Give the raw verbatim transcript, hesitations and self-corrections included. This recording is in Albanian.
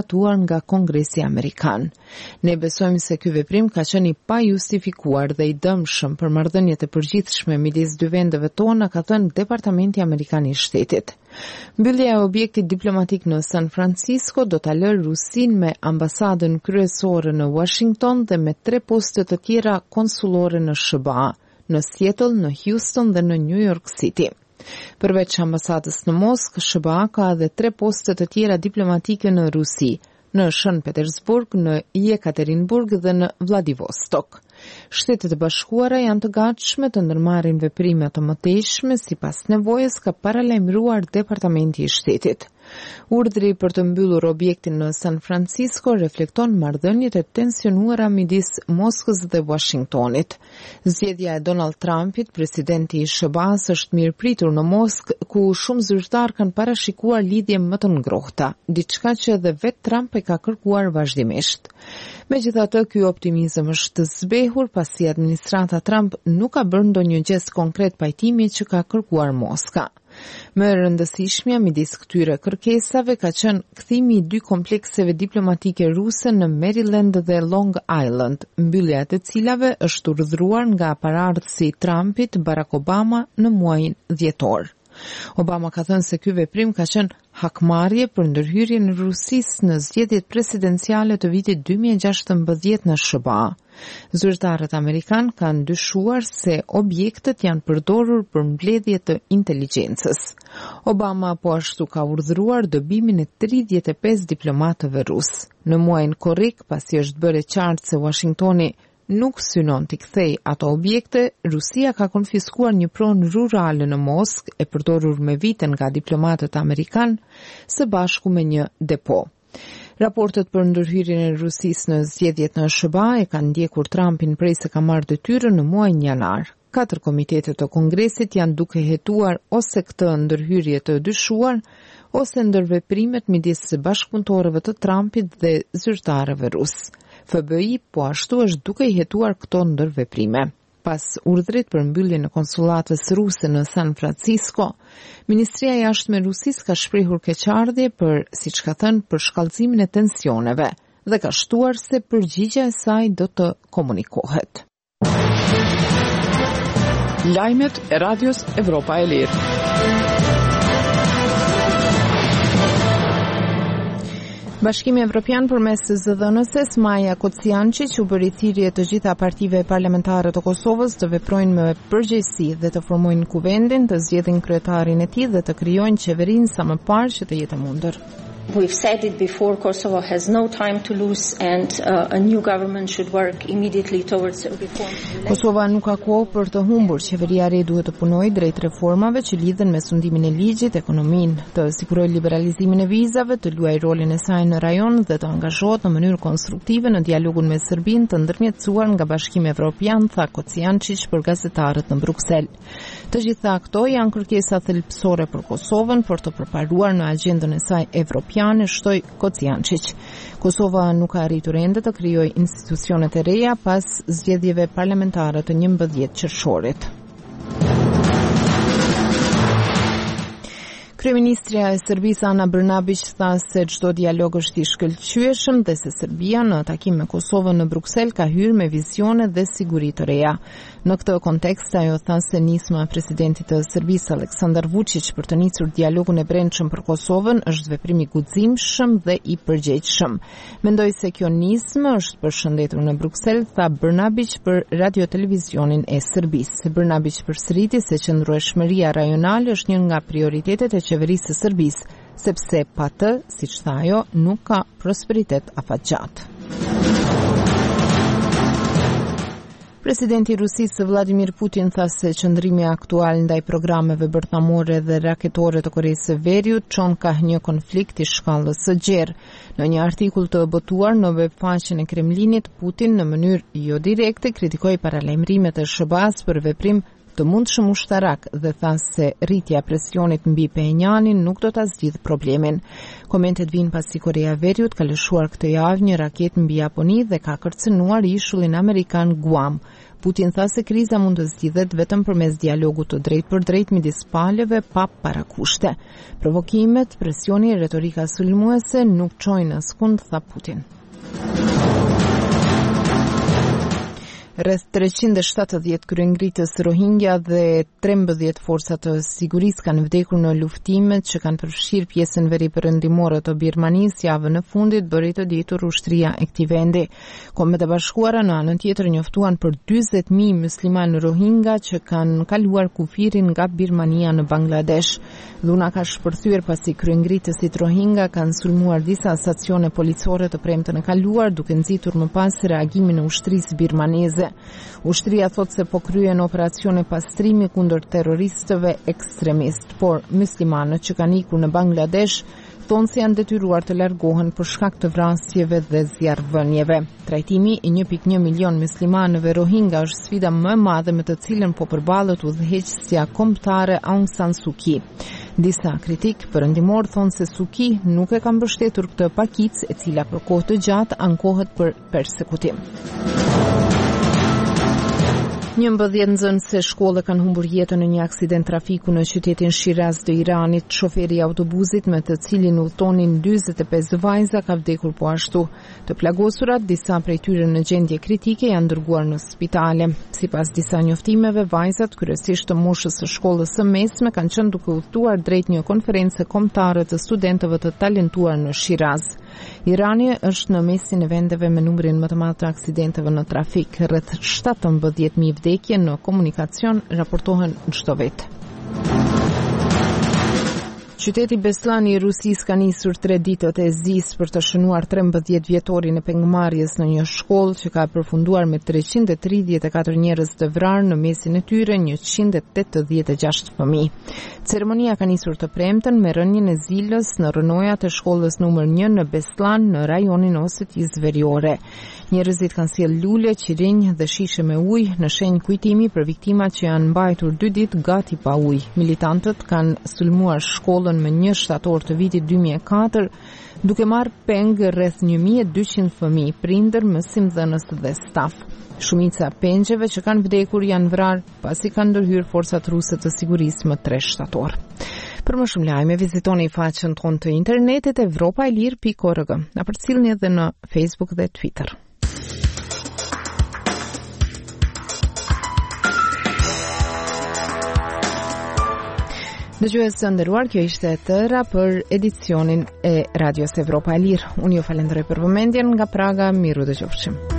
zbatuar nga Kongresi Amerikan. Ne besojmë se ky veprim ka qenë i pajustifikuar dhe i dëmshëm për marrëdhëniet e përgjithshme midis dy vendeve tona, ka thënë Departamenti Amerikan i Shtetit. Mbyllja e objektit diplomatik në San Francisco do ta lërë Rusinë me ambasadën kryesore në Washington dhe me tre poste të tjera konsullore në S B A, në Seattle, në Houston dhe në New York City. Përveç ambasadës në Moskë, S B A ka edhe tre poste të tjera diplomatike në Rusi, në Shën Petersburg, në Jekaterinburg dhe në Vladivostok. Shtetet e Bashkuara janë të gatshme të ndërmarrin veprime të mëtejshme sipas nevojës, ka paralajmëruar Departamenti i Shtetit. Urdhri për të mbyllur objektin në San Francisco reflekton marrëdhëniet e tensionuara midis Moskës dhe Washingtonit. Zgjedhja e Donald Trumpit, presidenti i S B A-s, është mirëpritur në Moskë, ku shumë zyrtar kanë parashikuar lidhje më të ngrohta, diçka që edhe vetë Trump e ka kërkuar vazhdimisht. Megjithatë, ky optimizëm është zbehur pasi administrata Trump nuk ka bërë ndonjë gest konkret pajtimi që ka kërkuar Moska. Më e rëndësishmja midis këtyre kërkesave ka qenë kthimi i dy komplekseve diplomatike ruse në Maryland dhe Long Island, mbyllja e të cilave është urdhëruar nga paraardhësi i Trumpit, Barack Obama, në muajin dhjetor. Obama ka thënë se ky veprim ka qenë hakmarrje për ndërhyrjen e Rusisë në zgjedhjet presidenciale të vitit dy mijë e gjashtëmbëdhjetë në S B A. Zyrtarët amerikan kanë dyshuar se objektet janë përdorur për mbledhje të inteligjencës. Obama po ashtu ka urdhëruar dëbimin e tridhjetë e pesë diplomatëve rus. Në muajin korrik, pasi është bërë e qartë se Washingtoni nuk synon t'i kthej ato objekte, Rusia ka konfiskuar një pronë rurale në Moskë e përdorur me vite nga diplomatët amerikan, së bashku me një depo. Raportet për ndërhyrjen e Rusisë në zgjedhjet në S B A e kanë ndjekur Trumpin prej se ka marrë detyrën në muajin janar. Katër komitete të Kongresit janë duke hetuar ose këtë ndërhyrje të dyshuar, ose ndërveprimet midis bashkëpunëtorëve të Trumpit dhe zyrtarëve rus. F B I po ashtu është duke i hetuar këto ndërveprime. Pas urdhrit për mbylljen e konsullatës ruse në San Francisco, Ministria e Jashtme e Rusisë ka shprehur keqardhje për, siç ka thënë, për shkallëzimin e tensioneve dhe ka shtuar se përgjigjja e saj do të komunikohet. Lajmet e Radios Evropa e Lirë. Bashkimi Evropian përmes zë dhë en es-s Maja Kociančić u bëri thirrje të gjitha partive parlamentare të Kosovës të veprojnë me përgjegjësi dhe të formojnë kuvendin, të zgjedhin kryetarin e tij dhe të krijojnë qeverinë sa më parë që të jetë e mundur. We've said it before, Kosovo has no time to lose and uh, a new government should work immediately towards reform. Kosova nuk ka kohë për të humbur. Qeveria e re duhet të punojë drejt reformave që lidhen me sundimin e ligjit, ekonominë, të sigurojë liberalizimin e vizave, të luajë rolin e saj në rajon dhe të angazhohet në mënyrë konstruktive në dialogun me Serbinë të ndërmjetësuar nga Bashkimi Evropian, tha Kociančić për gazetarët në Bruksel. Të gjitha këto janë kërkesa thelbësore për Kosovën për të përparuar në agjendën e saj evropiane, shtoi Kociančić. Kosova nuk ka arritur ende të krijojë institucionet e reja pas zgjedhjeve parlamentare të njëmbëdhjetë qershorit. Kryeministrja e Serbisë Ana Brnabić tha se çdo dialog është i shkëlqyeshëm dhe se Serbia në takim me Kosovën në Bruksel ka hyrë me vizione dhe siguri të reja. Në këtë kontekst, ajo tha se nisma e presidentit të Serbisë Aleksandar Vučić për të nisur dialogun e brendshëm për Kosovën është veprim i guximshëm dhe i përgjegjshëm. Mendoj se kjo nismë është përshëndetur në Bruksel, tha Brnabić për Radio Televizionin e Serbisë. Brnabić përsëriti se qëndrueshmëria rajonale është një nga prioritetet e qeverisë së Serbisë, sepse pa të, siç tha ajo, nuk ka prosperitet afatgjatë. Presidenti i Rusisë Vladimir Putin tha se qëndrimi aktual ndaj programeve bërthamore dhe raketore të Koreas së Veriut çon ka një konflikt i shkallës së gjerë. Në një artikull të botuar në webfaqen e Kremlinit, Putin në mënyrë jo direkte kritikoi paralajmërimet e S B A-s për veprim të mundshëm ushtarak dhe tha se rritja e presionit mbi Pyongyanin nuk do ta zgjidh problemin. Komentet vijnë pasi Korea e Veriut ka lëshuar këtë javë një raketë mbi Japoni dhe ka kërcënuar ishullin amerikan Guam. Putin tha se kriza mund të zgjidhet vetëm përmes dialogut të drejtë për drejtë midis palëve pa parakushte. Provokimet, presioni e retorika sulmuese nuk çojnë askund, tha Putin. Rreth treqind e shtatëdhjetë kryengritës Rohingya dhe trembëdhjetë forca të sigurisë kanë vdekur në luftimet që kanë përfshirë pjesën veriperëndimore të Birmanisë javën e fundit, bëri të ditur ushtria e këtij vendi. Kombet e Bashkuara në anën tjetër njoftuan për dyzet mijë muslimanë Rohingya që kanë kaluar kufirin nga Birmania në Bangladesh. Dhuna ka shpërthyer pasi kryengritësit Rohingya kanë sulmuar disa stacione policore të premtën e kaluar, duke nxitur më pas reagimin e ushtrisë birmaneze. Ushtria thot se po kryen operacione pastrimi kundër terroristëve ekstremist, por muslimanët që kanë ikur në Bangladesh thonë se janë detyruar të largohen për shkak të vrasjeve dhe zjarrvënieve. Trajtimi i një pikë një milion muslimanëve Rohingya është sfida më e madhe me të cilën po përballet udhëheqësja kombëtare Aung San Suu Kyi. Disa kritik perëndimor thonë se Suu Kyi nuk e ka mbështetur këtë pakicë e cila për kohë të gjatë ankohet për persekutim. njëmbëdhjetë nxënëse shkolle kanë humbur jetën në një aksident trafiku në qytetin Shiraz të Iranit. Shoferi i autobusit me të cilin udhtonin dyzet e pesë vajza ka vdekur po ashtu. Të plagosurat, disa prej tyre në gjendje kritike, janë dërguar në spitale. Sipas disa njoftimeve, vajzat, kryesisht të moshës së shkollës së mesme, kanë qenë duke udhtuar drejt një konference kombëtare të studentëve të talentuar në Shiraz. Irani është në mesin e vendeve me numrin më të madh të aksidenteve në trafik. Rreth shtatëmbëdhjetë mijë vdekje në komunikacion raportohen çdo vit. Qyteti Beslan i Rusisë ka nisur tre ditët e zis për të shënuar trembëdhjetë vjetorin e pengëmarrjes në një shkollë që ka përfunduar me treqind e tridhjetë e katër njerëz të vrarë, në mesin e tyre njëqind e tetëdhjetë e gjashtë fëmijë. Ceremonia ka nisur të premten me rënien e zilës në rënojat e shkollës numër një në Beslan në rajonin Osetisë Veriore. Njerëzit kanë sjellë lule, qirinj dhe shishe me ujë në shenjë kujtimi për viktimat që janë mbajtur dy ditë gati pa ujë. Militantët kanë sulmuar shkollën me një shtator të vitit dy mijë e katër, duke marrë pengë rreth një mijë e dyqind fëmijë, prindër, mësimdhënës dhe staf. Shumica pengjeve që kanë vdekur janë vrarë pasi kanë ndërhyrë forcat ruse të sigurisë më tre shtator. Për më shumë lajme, vizitoni faqen tonë të internetit evropaelir pikë org. Na përcjellni edhe në Facebook dhe Twitter. Dëgjues të nderuar, kjo ishte e tëra për edicionin e Radios Evropa e Lirë. Unë ju falenderoj për vëmendjen nga Praga, miru dëgjofshim.